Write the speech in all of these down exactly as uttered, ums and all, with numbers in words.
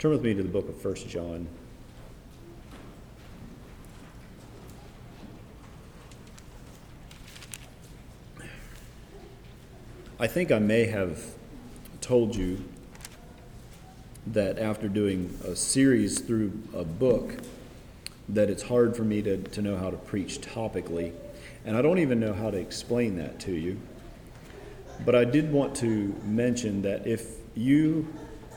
Turn with me to the book of First John. I think I may have told you that after doing a series through a book, that it's hard for me to, to know how to preach topically, and I don't even know how to explain that to you. But I did want to mention that if you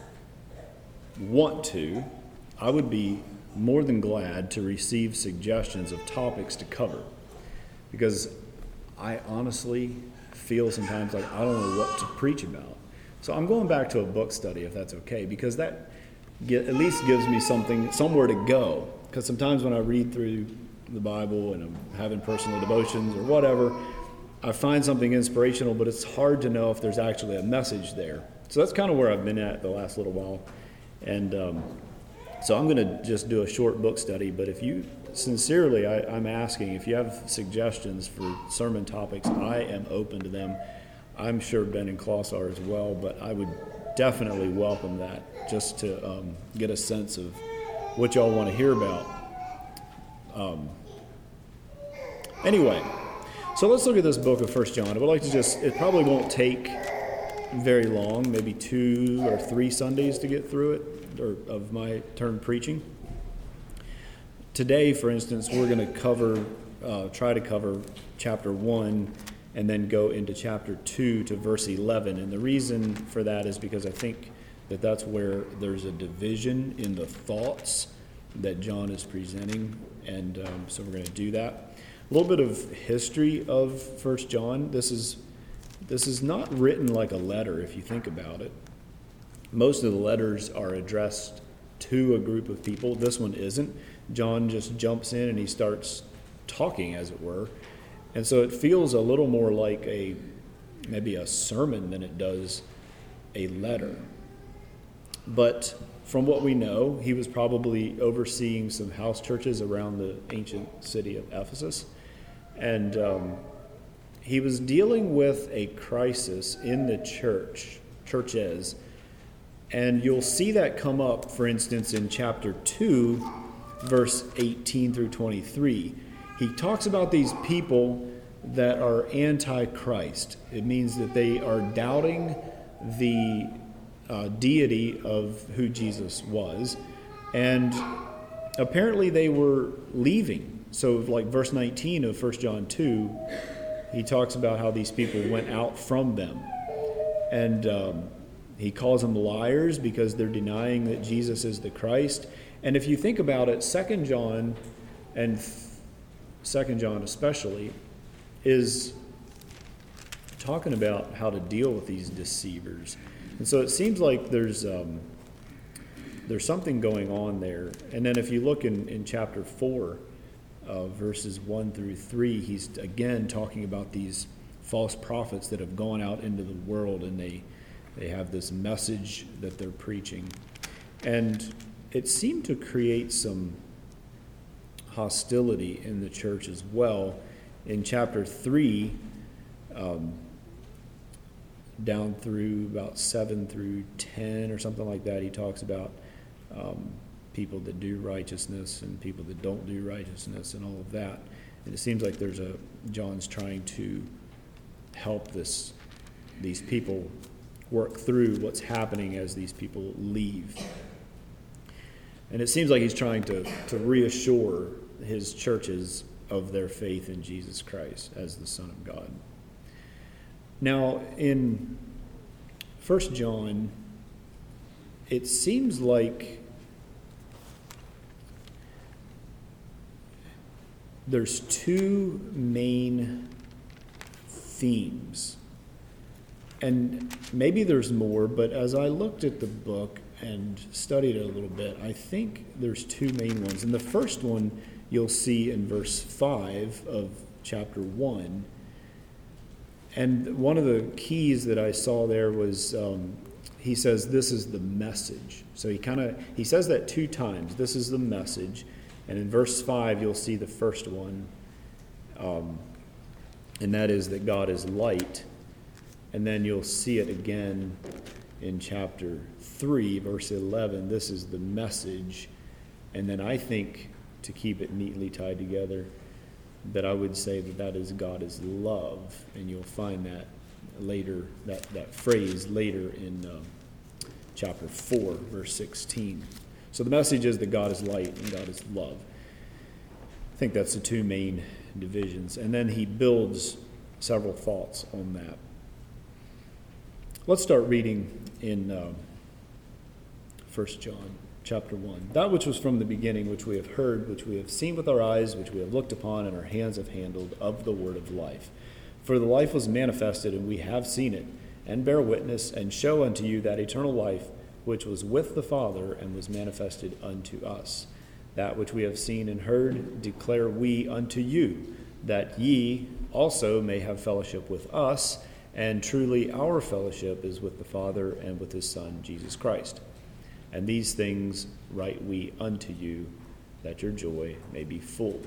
want to, I would be more than glad to receive suggestions of topics to cover, because I honestly feel sometimes like I don't know what to preach about. So I'm going back to a book study, if that's okay, because that get, at least gives me something, somewhere to go. Because sometimes when I read through the Bible and I'm having personal devotions or whatever, I find something inspirational, but it's hard to know if there's actually a message there. So that's kind of where I've been at the last little while. And um, so I'm going to just do a short book study, but if you, sincerely, I, I'm asking, if you have suggestions for sermon topics, I am open to them. I'm sure Ben and Klaus are as well, but I would definitely welcome that, just to um, get a sense of what y'all want to hear about. Um, anyway, so let's look at this book of First John. I would like to just, it probably won't take very long, maybe two or three Sundays to get through it, or of my turn preaching. Today, for instance, we're going to cover, uh, try to cover chapter one, and then go into chapter two to verse eleven. And the reason for that is because I think that that's where there's a division in the thoughts that John is presenting, and um, so we're going to do that. A little bit of history of First John. This is this is not written like a letter, if you think about it. Most of the letters are addressed to a group of people. This one isn't. John just jumps in and he starts talking, as it were. And so it feels a little more like a maybe a sermon than it does a letter. But from what we know, he was probably overseeing some house churches around the ancient city of Ephesus. And um, he was dealing with a crisis in the church, churches. And you'll see that come up, for instance, in chapter two, verse eighteen through twenty-three. He talks about these people that are anti-Christ. It means that they are doubting the uh, deity of who Jesus was. And apparently they were leaving. So like verse nineteen of First John two, he talks about how these people went out from them. And um, he calls them liars because they're denying that Jesus is the Christ. And if you think about it, Second John, and Second John especially, is talking about how to deal with these deceivers. And so it seems like there's um, there's something going on there. And then if you look in, in chapter four, uh, verses one through three, he's again talking about these false prophets that have gone out into the world, and they they have this message that they're preaching. And it seemed to create some hostility in the church as well. In chapter three, um, down through about seven through ten or something like that, he talks about um, people that do righteousness and people that don't do righteousness and all of that. And it seems like there's a John's trying to help this these people work through what's happening as these people leave. And it seems like he's trying to, to reassure his churches of their faith in Jesus Christ as the Son of God. Now, in First John, it seems like there's two main themes. And maybe there's more, but as I looked at the book and studied it a little bit, I think there's two main ones. And the first one you'll see in verse five of chapter one. And one of the keys that I saw there was um, he says, this is the message. So he kind of, he says that two times, this is the message. And in verse five, you'll see the first one. Um, and that is that God is light. And then you'll see it again in chapter three, verse eleven. This is the message. And then I think, to keep it neatly tied together, that I would say that that is God is love. And you'll find that later, that, that phrase later in um, chapter four, verse sixteen. So the message is that God is light and God is love. I think that's the two main divisions. And then he builds several thoughts on that. Let's start reading in uh, First John chapter one. That which was from the beginning, which we have heard, which we have seen with our eyes, which we have looked upon, and our hands have handled, of the word of life. For the life was manifested, and we have seen it, and bear witness, and show unto you that eternal life, which was with the Father, and was manifested unto us. That which we have seen and heard declare we unto you, that ye also may have fellowship with us, and truly our fellowship is with the Father and with his Son, Jesus Christ. And these things write we unto you, that your joy may be full.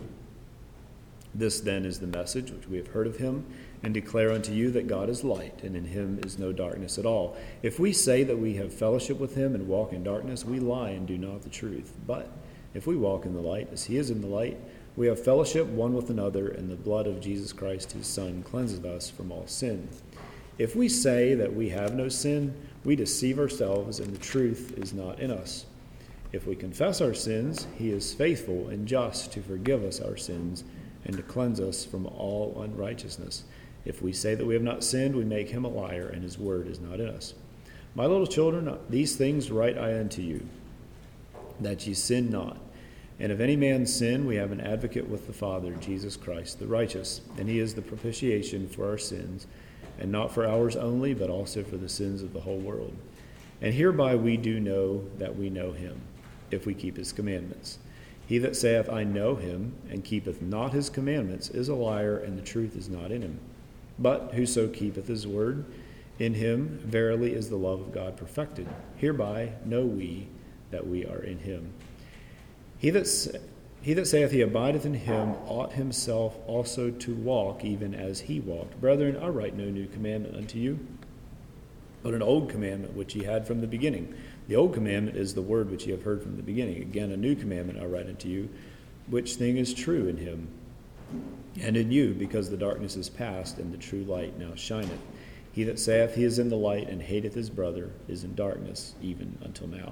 This then is the message which we have heard of him, and declare unto you that God is light, and in him is no darkness at all. If we say that we have fellowship with him and walk in darkness, we lie and do not the truth. But if we walk in the light, as he is in the light, we have fellowship one with another, and the blood of Jesus Christ his Son cleanseth us from all sin. If we say that we have no sin, we deceive ourselves, and the truth is not in us. If we confess our sins, he is faithful and just to forgive us our sins and to cleanse us from all unrighteousness. If we say that we have not sinned, we make him a liar, and his word is not in us. My little children, these things write I unto you, that ye sin not. And if any man sin, we have an advocate with the Father, Jesus Christ the righteous. And he is the propitiation for our sins, and not for ours only, but also for the sins of the whole world. And hereby we do know that we know him, if we keep his commandments. He that saith, I know him, and keepeth not his commandments, is a liar, and the truth is not in him. But whoso keepeth his word, in him verily is the love of God perfected. Hereby know we that we are in him. He that, he that saith he abideth in him ought himself also to walk even as he walked. Brethren, I write no new commandment unto you, but an old commandment which ye had from the beginning. The old commandment is the word which ye have heard from the beginning. Again, a new commandment I write unto you, which thing is true in him and in you, because the darkness is past, and the true light now shineth. He that saith he is in the light and hateth his brother is in darkness, even until now.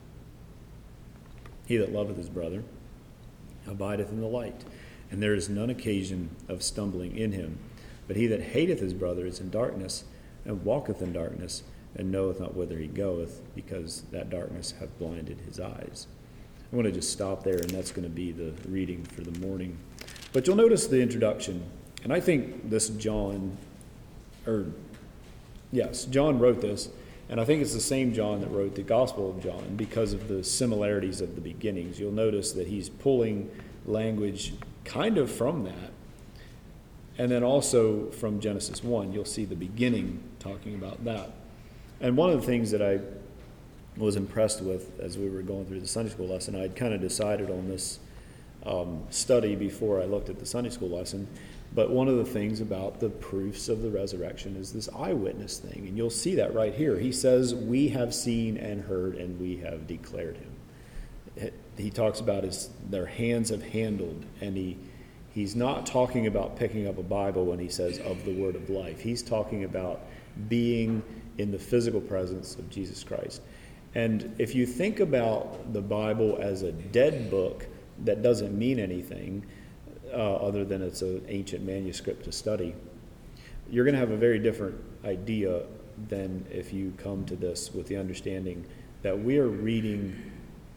He that loveth his brother abideth in the light, and there is none occasion of stumbling in him. But he that hateth his brother is in darkness, and walketh in darkness, and knoweth not whither he goeth, because that darkness hath blinded his eyes. I want to just stop there, and that's going to be the reading for the morning. But you'll notice the introduction, and I think this John, or yes, John wrote this, and I think it's the same John that wrote the Gospel of John because of the similarities of the beginnings. You'll notice that he's pulling language kind of from that, and then also from Genesis one. You'll see the beginning talking about that. And one of the things that I was impressed with as we were going through the Sunday school lesson, I had kind of decided on this um, study before I looked at the Sunday school lesson, but one of the things about the proofs of the resurrection is this eyewitness thing, and you'll see that right here. He says, we have seen and heard, and we have declared him. He talks about his, their hands have handled, and he he's not talking about picking up a Bible when he says of the word of life. He's talking about being in the physical presence of Jesus Christ. And if you think about the Bible as a dead book that doesn't mean anything uh, other than it's an ancient manuscript to study, you're going to have a very different idea than if you come to this with the understanding that we are reading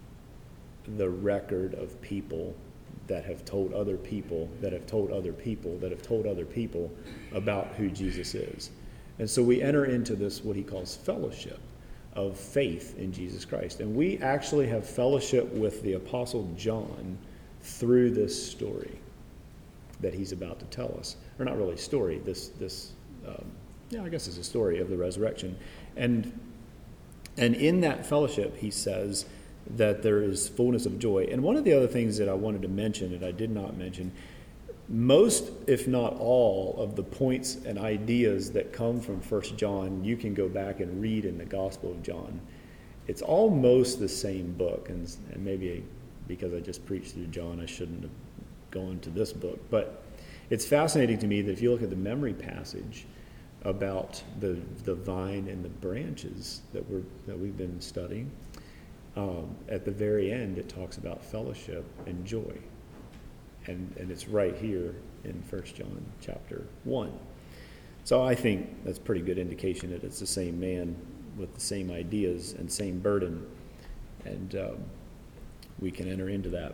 the record of people that have told other people, that have told other people, that have told other people about who Jesus is. And so we enter into this, what he calls fellowship of faith in Jesus Christ. And we actually have fellowship with the Apostle John through this story that he's about to tell us. Or not really story, this, this um, yeah, I guess it's a story of the resurrection. And, and in that fellowship, he says that there is fullness of joy. And one of the other things that I wanted to mention, and I did not mention, most, if not all, of the points and ideas that come from First John, you can go back and read in the Gospel of John. It's almost the same book, and, and maybe because I just preached through John, I shouldn't have gone to this book. But it's fascinating to me that if you look at the memory passage about the the vine and the branches that we're that we've been studying, um, at the very end it talks about fellowship and joy. And, and it's right here in First John chapter one. So I think that's a pretty good indication that it's the same man with the same ideas and same burden. And um, we can enter into that.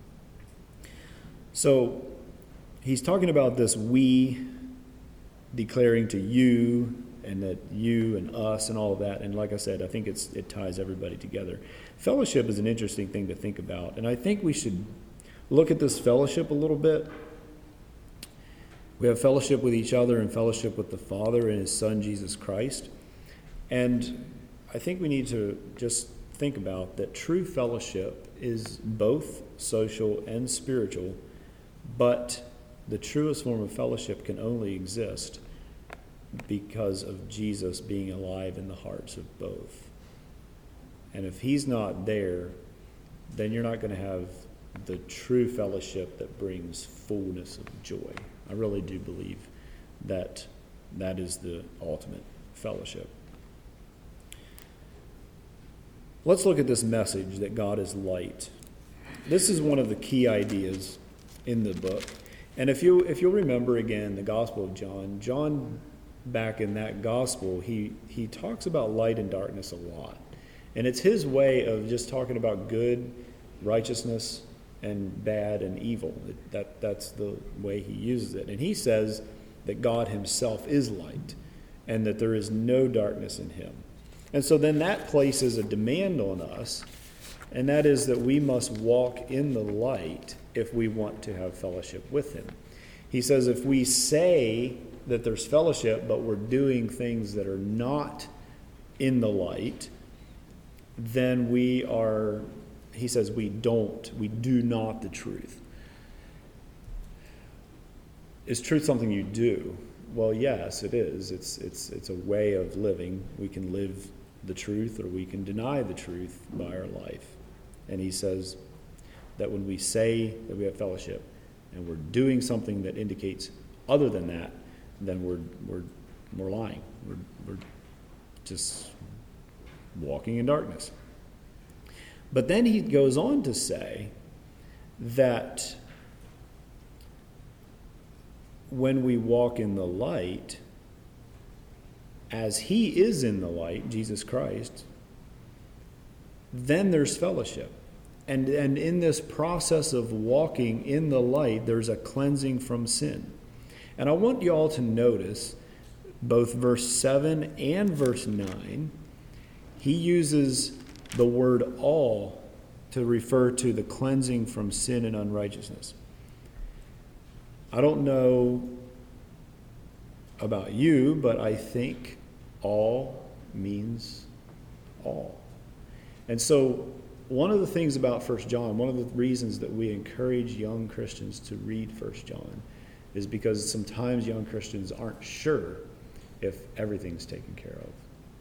So he's talking about this we declaring to you, and that you and us and all of that. And like I said, I think it's it ties everybody together. Fellowship is an interesting thing to think about. And I think we should look at this fellowship a little bit. We have fellowship with each other and fellowship with the Father and His Son, Jesus Christ. And I think we need to just think about that true fellowship is both social and spiritual, but the truest form of fellowship can only exist because of Jesus being alive in the hearts of both. And if He's not there, then you're not going to have the true fellowship that brings fullness of joy. I really do believe that that is the ultimate fellowship. Let's look at this message that God is light. This is one of the key ideas in the book. And if you if you'll remember again the Gospel of John, John back in that gospel, he he talks about light and darkness a lot. And it's his way of just talking about good, righteousness, and bad and evil. That that's the way he uses it. And he says that God Himself is light and that there is no darkness in Him. And so then that places a demand on us, and that is that we must walk in the light if we want to have fellowship with Him. He says if we say that there's fellowship, but we're doing things that are not in the light, then we are, he says we don't, we do not the truth. Is truth something you do? Well, yes, it is. It's it's it's a way of living. We can live the truth or we can deny the truth by our life. And he says that when we say that we have fellowship and we're doing something that indicates other than that, then we're we're we're lying. We're we're just walking in darkness. But then he goes on to say that when we walk in the light, as He is in the light, Jesus Christ, then there's fellowship. And, and in this process of walking in the light, there's a cleansing from sin. And I want you all to notice both verse seven and verse nine, he uses the word all to refer to the cleansing from sin and unrighteousness. I don't know about you, but I think all means all. And so one of the things about First John, one of the reasons that we encourage young Christians to read First John is because sometimes young Christians aren't sure if everything's taken care of.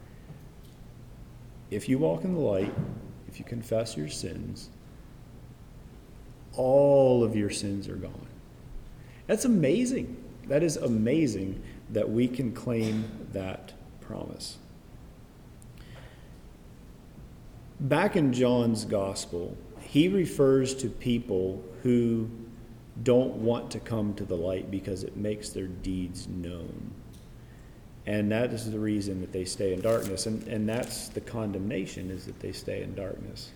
If you walk in the light, if you confess your sins, all of your sins are gone. That's amazing. That is amazing that we can claim that promise. Back in John's gospel, he refers to people who don't want to come to the light because it makes their deeds known. And that is the reason that they stay in darkness. And, and that's the condemnation, is that they stay in darkness.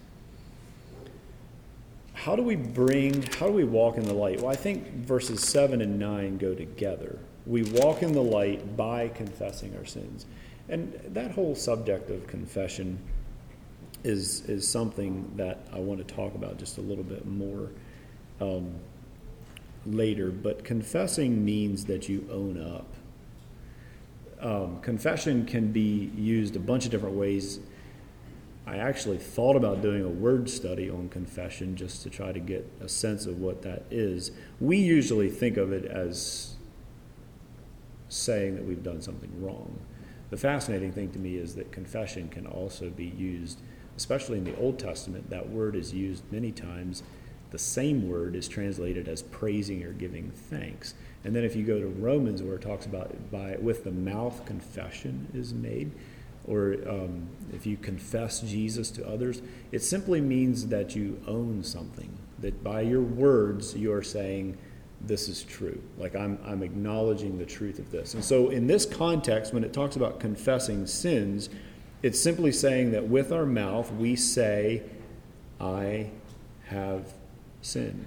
How do we bring, how do we walk in the light? Well, I think verses seven and nine go together. We walk in the light by confessing our sins. And that whole subject of confession is is something that I want to talk about just a little bit more um, later. But confessing means that you own up. Um, confession can be used a bunch of different ways. I actually thought about doing a word study on confession just to try to get a sense of what that is. We usually think of it as saying that we've done something wrong. The fascinating thing to me is that confession can also be used, especially in the Old Testament. That word is used many times. The same word is translated as praising or giving thanks. And then if you go to Romans, where it talks about by with the mouth confession is made, or um, if you confess Jesus to others, it simply means that you own something, that by your words you are saying, this is true. Like I'm, I'm acknowledging the truth of this. And so in this context, when it talks about confessing sins, it's simply saying that with our mouth we say, I have sinned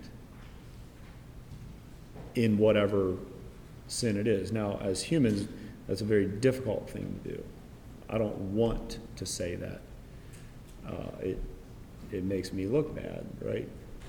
in whatever sin it is. Now, as humans, that's a very difficult thing to do. I don't want to say that. Uh, it it makes me look bad, right?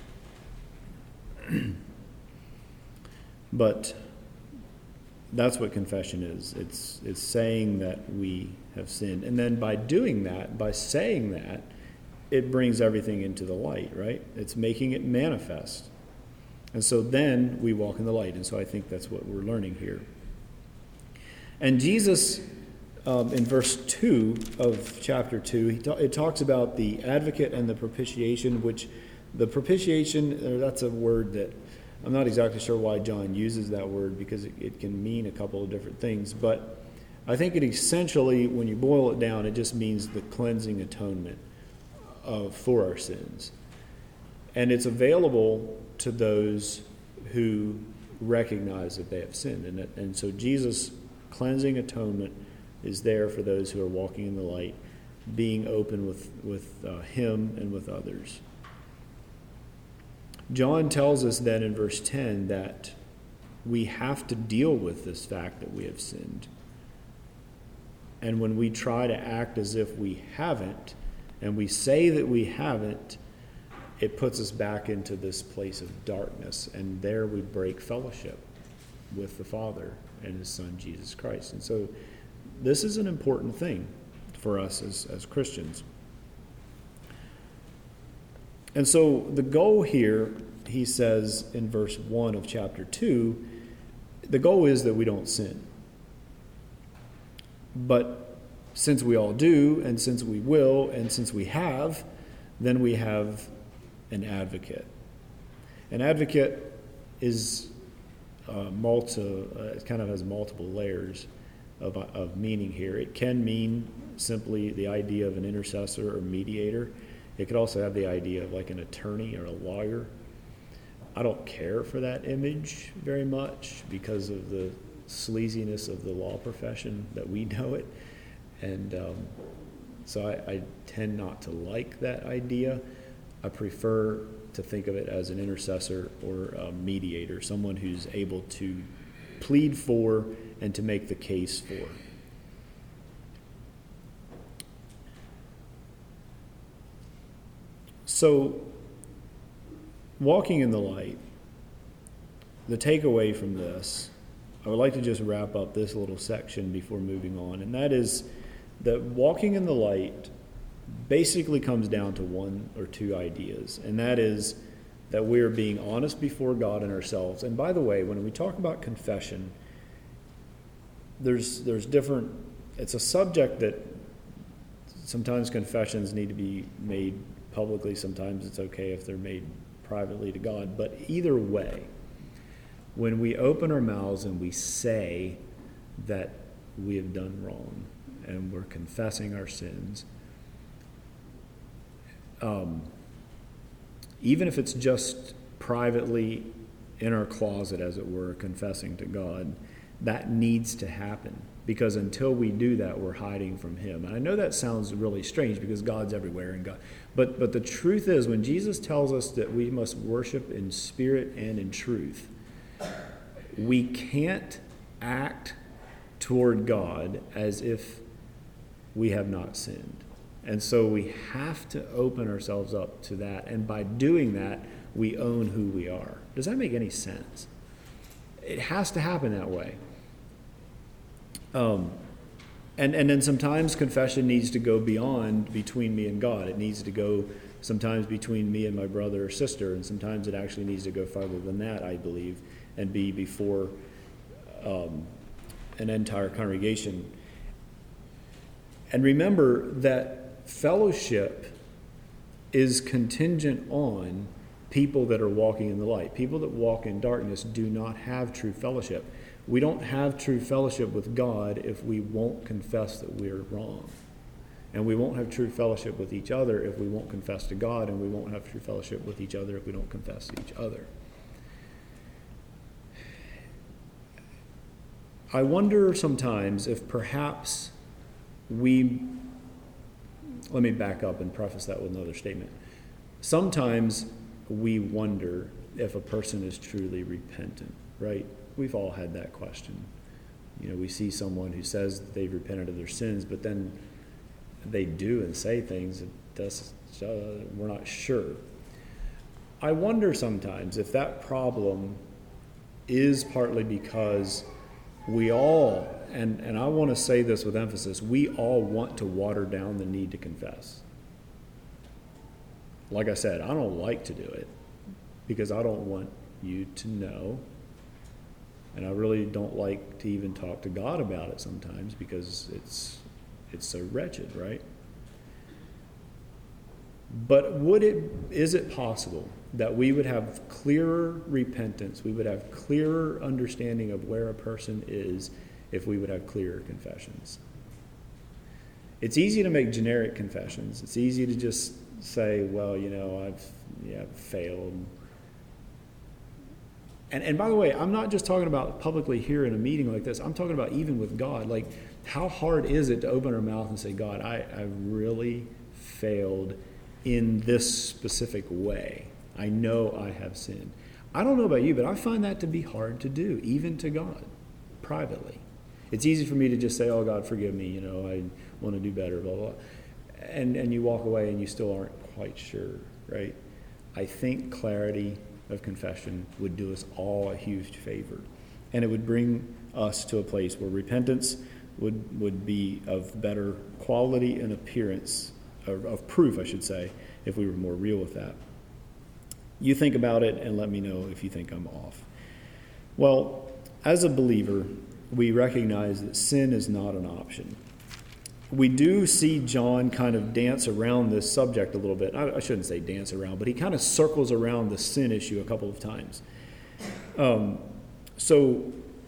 But that's what confession is. It's it's saying that we have sinned. And then by doing that, by saying that, it brings everything into the light, right? It's making it manifest. And so then we walk in the light. And so I think that's what we're learning here. And Jesus, um, in verse two of chapter two, he ta- it talks about the advocate and the propitiation, which the propitiation, that's a word that I'm not exactly sure why John uses that word, because it, it can mean a couple of different things. But I think it essentially, when you boil it down, it just means the cleansing atonement uh, for our sins. And it's available to those who recognize that they have sinned. And, that, and so Jesus' cleansing atonement is there for those who are walking in the light, being open with, with uh, him and with others. John tells us then in verse ten that we have to deal with this fact that we have sinned. And when we try to act as if we haven't, and we say that we haven't, it puts us back into this place of darkness, and there we break fellowship with the Father and his Son, Jesus Christ. And so this is an important thing for us as, as Christians. And so the goal here, he says in verse one of chapter two, the goal is that we don't sin. But since we all do, and since we will, and since we have, then we have an advocate. An advocate is uh, multi, uh, it kind of has multiple layers of, of meaning here. It can mean simply the idea of an intercessor or mediator. It could also have the idea of like an attorney or a lawyer. I don't care for that image very much because of the sleaziness of the law profession that we know it. And um, so I, I tend not to like that idea. I prefer to think of it as an intercessor or a mediator, someone who's able to plead for and to make the case for. So, walking in the light, the takeaway from this, I would like to just wrap up this little section before moving on, and that is that walking in the light basically comes down to one or two ideas, and that is that we're being honest before God and ourselves. And by the way, when we talk about confession, there's there's different, it's a subject that sometimes confessions need to be made publicly, sometimes it's okay if they're made privately to God. But either way, when we open our mouths and we say that we have done wrong and we're confessing our sins, um, even if it's just privately in our closet, as it were, confessing to God, that needs to happen. Because until we do that, we're hiding from him. And I know that sounds really strange because God's everywhere. and God, But but the truth is, when Jesus tells us that we must worship in spirit and in truth, we can't act toward God as if we have not sinned. And so we have to open ourselves up to that. And by doing that, we own who we are. Does that make any sense? It has to happen that way. Um, And and then sometimes confession needs to go beyond between me and God. It needs to go sometimes between me and my brother or sister, and sometimes it actually needs to go farther than that, I believe, and be before um, an entire congregation. And remember that fellowship is contingent on people that are walking in the light. People that walk in darkness do not have true fellowship. We don't have true fellowship with God if we won't confess that we're wrong. And we won't have true fellowship with each other if we won't confess to God, and we won't have true fellowship with each other if we don't confess to each other. I wonder sometimes if perhaps we, let me back up and preface that with another statement. Sometimes we wonder if a person is truly repentant, right? We've all had that question. You know, we see someone who says that they've repented of their sins, but then they do and say things that does, uh, we're not sure. I wonder sometimes if that problem is partly because we all, and, and I want to say this with emphasis, we all want to water down the need to confess. Like I said, I don't like to do it because I don't want you to know. And I really don't like to even talk to God about it sometimes because it's it's so wretched, right? But would it is it possible that we would have clearer repentance, we would have clearer understanding of where a person is if we would have clearer confessions? It's easy to make generic confessions. It's easy to just say, well, you know, I've yeah, failed. And, and by the way, I'm not just talking about publicly here in a meeting like this. I'm talking about even with God. Like, how hard is it to open our mouth and say, God, I, I really failed in this specific way. I know I have sinned. I don't know about you, but I find that to be hard to do, even to God, privately. It's easy for me to just say, oh, God, forgive me. You know, I want to do better, blah, blah, blah. And, and you walk away and you still aren't quite sure, right? I think clarity of confession would do us all a huge favor. And it would bring us to a place where repentance would, would be of better quality and appearance, or of proof, I should say, if we were more real with that. You think about it and let me know if you think I'm off. Well, as a believer, we recognize that sin is not an option. We do see John kind of dance around this subject a little bit. I, I shouldn't say dance around, but he kind of circles around the sin issue a couple of times. Um, so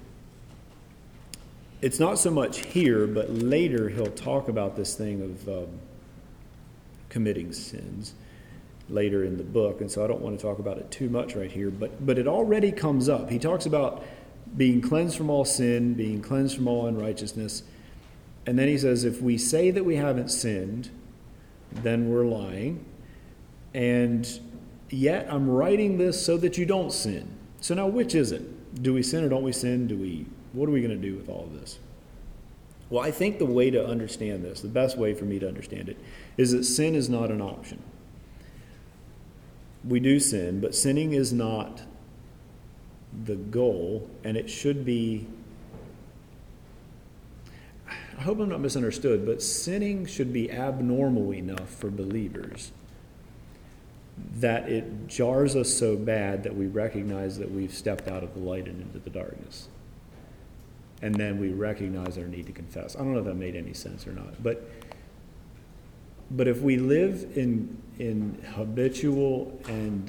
it's not so much here, but later he'll talk about this thing of um, committing sins later in the book, and so I don't want to talk about it too much right here, but but it already comes up. He talks about being cleansed from all sin, being cleansed from all unrighteousness. And then he says, if we say that we haven't sinned, then we're lying. And yet I'm writing this so that you don't sin. So now which is it? Do we sin or don't we sin? Do we? What are we going to do with all of this? Well, I think the way to understand this, the best way for me to understand it, is that sin is not an option. We do sin, but sinning is not the goal, and it should be, I hope I'm not misunderstood, but sinning should be abnormal enough for believers that it jars us so bad that we recognize that we've stepped out of the light and into the darkness. And then we recognize our need to confess. I don't know if that made any sense or not. But but if we live in in habitual and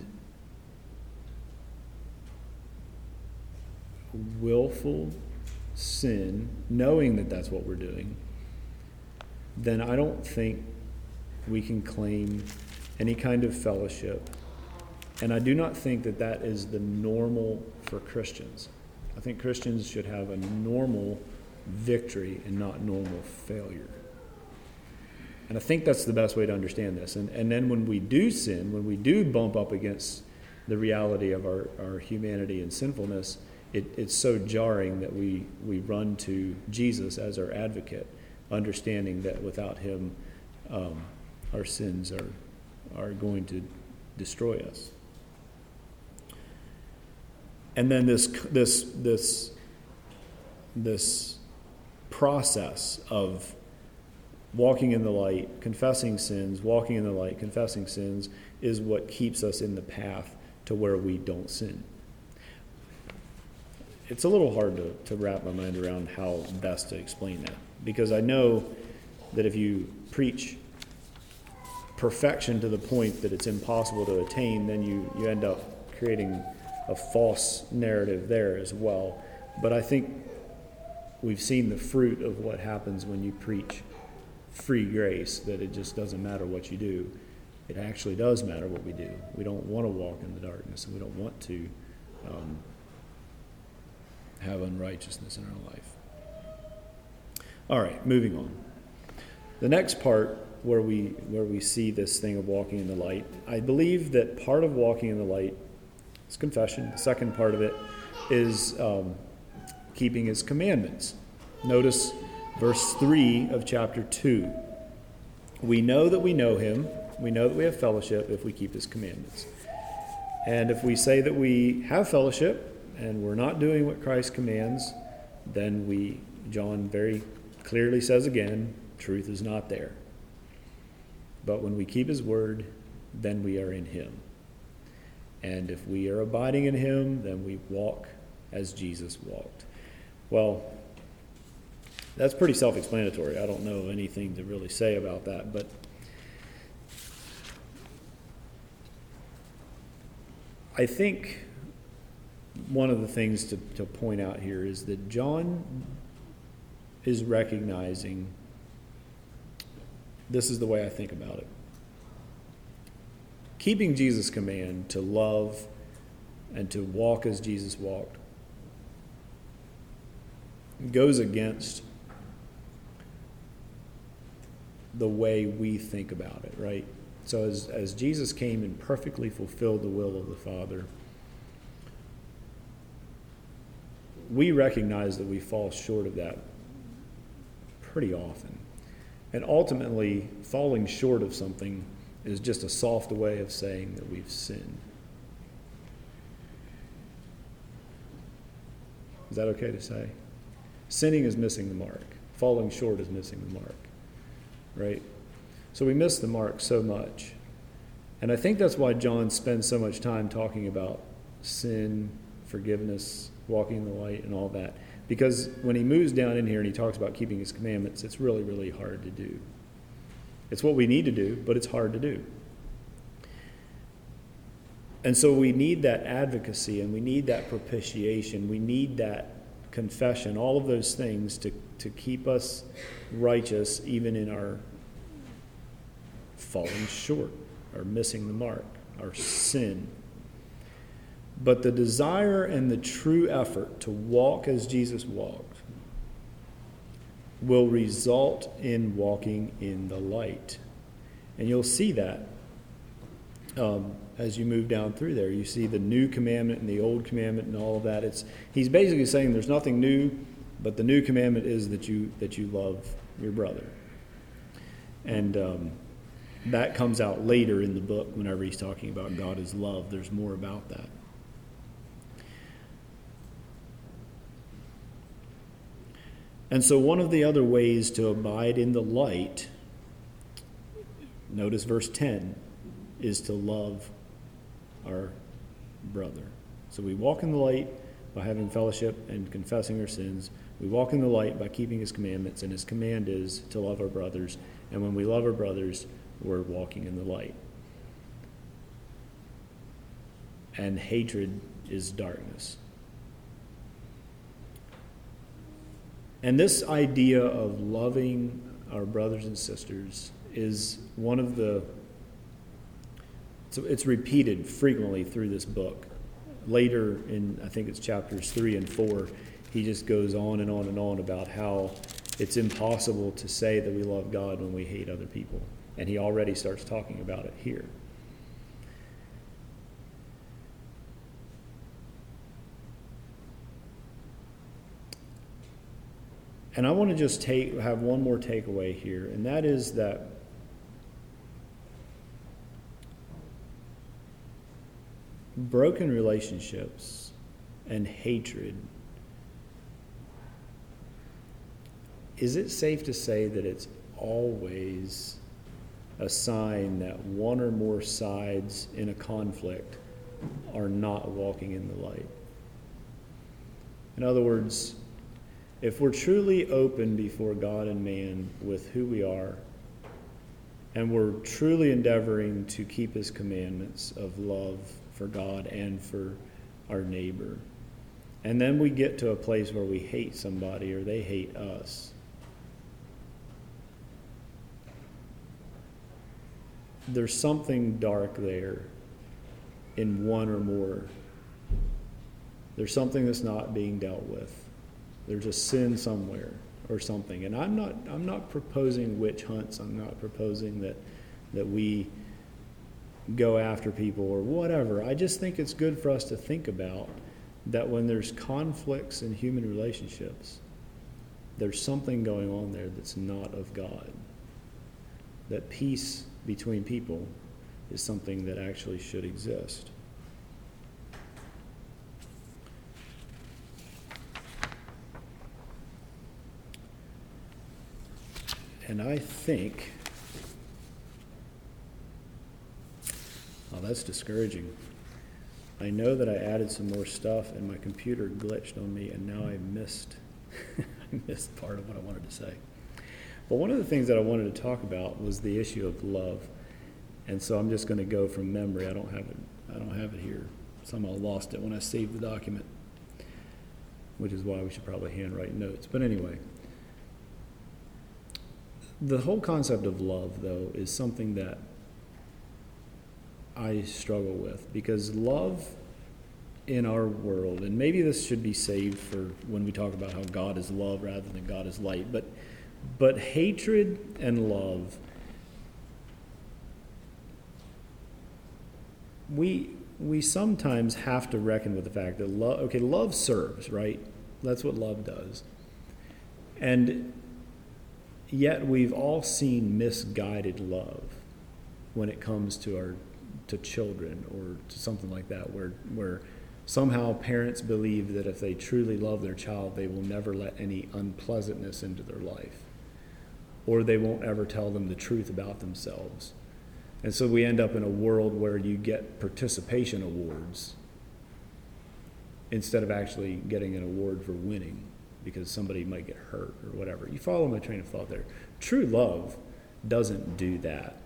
willful sin, knowing that that's what we're doing, then I don't think we can claim any kind of fellowship. And I do not think that that is the normal for Christians. I think Christians should have a normal victory and not normal failure. And I think that's the best way to understand this. And, and then when we do sin, when we do bump up against the reality of our, our humanity and sinfulness, it, it's so jarring that we, we run to Jesus as our advocate, understanding that without him, um, our sins are, are going to destroy us. And then this this this this process of walking in the light, confessing sins, walking in the light, confessing sins, is what keeps us in the path to where we don't sin. It's a little hard to, to wrap my mind around how best to explain that, because I know that if you preach perfection to the point that it's impossible to attain, then you, you end up creating a false narrative there as well. But I think we've seen the fruit of what happens when you preach free grace, that it just doesn't matter what you do. It actually does matter what we do. We don't want to walk in the darkness, and we don't want to um, have unrighteousness in our life. All right, moving on. The next part where we where we see this thing of walking in the light, I believe that part of walking in the light is confession. The second part of it is um, keeping his commandments. Notice verse three of chapter two. We know that we know him. We know that we have fellowship if we keep his commandments. And if we say that we have fellowship and we're not doing what Christ commands, then we, John very clearly says again, truth is not there. But when we keep his word, then we are in him. And if we are abiding in him, then we walk as Jesus walked. Well, that's pretty self-explanatory. I don't know anything to really say about that, but I think one of the things to, to point out here is that John is recognizing, this is the way I think about it, keeping Jesus' command to love and to walk as Jesus walked goes against the way we think about it, right? So as, as Jesus came and perfectly fulfilled the will of the Father, we recognize that we fall short of that pretty often. And ultimately, falling short of something is just a soft way of saying that we've sinned. Is that okay to say? Sinning is missing the mark. Falling short is missing the mark, right? So we miss the mark so much. And I think that's why John spends so much time talking about sin, forgiveness, walking in the light, and all that. Because when he moves down in here and he talks about keeping his commandments, it's really, really hard to do. It's what we need to do, but it's hard to do. And so we need that advocacy, and we need that propitiation. We need that confession, all of those things to, to keep us righteous even in our falling short, or missing the mark, our sin. But the desire and the true effort to walk as Jesus walked will result in walking in the light. And you'll see that um, as you move down through there. You see the new commandment and the old commandment and all of that. It's he's basically saying there's nothing new, but the new commandment is that you that you love your brother. And um, that comes out later in the book whenever he's talking about God is love. There's more about that. And so one of the other ways to abide in the light, notice verse ten, is to love our brother. So we walk in the light by having fellowship and confessing our sins. We walk in the light by keeping his commandments, and his command is to love our brothers. And when we love our brothers, we're walking in the light. And hatred is darkness. And this idea of loving our brothers and sisters is one of the, so it's repeated frequently through this book. Later in, I think it's chapters three and four, he just goes on and on and on about how it's impossible to say that we love God when we hate other people. And he already starts talking about it here. And I want to just take have one more takeaway here, and that is that broken relationships and hatred is it safe to say that it's always a sign that one or more sides in a conflict are not walking in the light? In other words, if we're truly open before God and man with who we are, and we're truly endeavoring to keep his commandments of love for God and for our neighbor, and then we get to a place where we hate somebody or they hate us, there's something dark there in one or more. There's something that's not being dealt with. There's a sin somewhere or something. And I'm not I'm not proposing witch hunts. I'm not proposing that that we go after people or whatever. I just think it's good for us to think about that when there's conflicts in human relationships, there's something going on there that's not of God. That peace between people is something that actually should exist. And I think, oh, that's discouraging. I know that I added some more stuff and my computer glitched on me and now I missed, I missed part of what I wanted to say. But one of the things that I wanted to talk about was the issue of love. And so I'm just going to go from memory. I don't have it, I don't have it here. Somehow lost it when I saved the document, which is why we should probably handwrite notes. But anyway, the whole concept of love, though, is something that I struggle with, because love in our world, and maybe this should be saved for when we talk about how God is love rather than God is light, but but hatred and love, we we sometimes have to reckon with the fact that love, okay, love serves, right? That's what love does. And yet we've all seen misguided love when it comes to our to children or to something like that, where where somehow parents believe that if they truly love their child, they will never let any unpleasantness into their life, or they won't ever tell them the truth about themselves. And so we end up in a world where you get participation awards instead of actually getting an award for winning because somebody might get hurt or whatever. You follow my train of thought there. True love doesn't do that.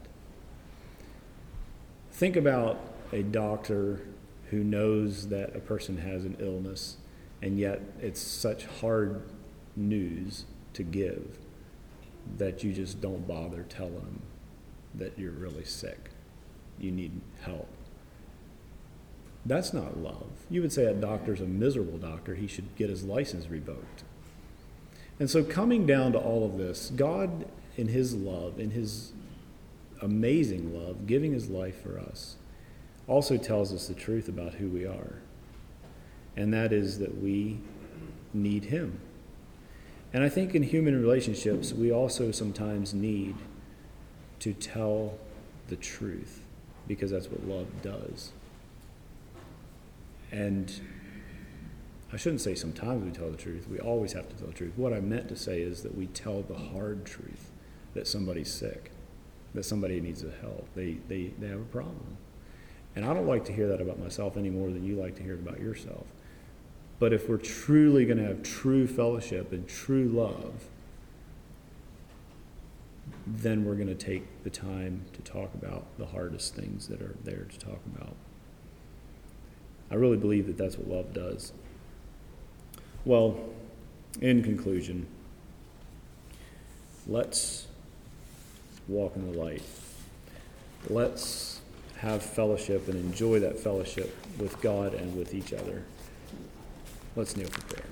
Think about a doctor who knows that a person has an illness, and yet it's such hard news to give that you just don't bother telling them that you're really sick, you need help. That's not love. You would say a doctor's a miserable doctor, he should get his license revoked. And so coming down to all of this, God in his love, in his amazing love, giving his life for us, also tells us the truth about who we are. And that is that we need him. And I think in human relationships, we also sometimes need to tell the truth, because that's what love does. And I shouldn't say sometimes we tell the truth. We always have to tell the truth. What I meant to say is that we tell the hard truth, that somebody's sick, that somebody needs help. They, they, they have a problem. And I don't like to hear that about myself any more than you like to hear it about yourself. But if we're truly going to have true fellowship and true love, then we're going to take the time to talk about the hardest things that are there to talk about. I really believe that that's what love does. Well, in conclusion, let's walk in the light. Let's have fellowship and enjoy that fellowship with God and with each other. Let's kneel for prayer.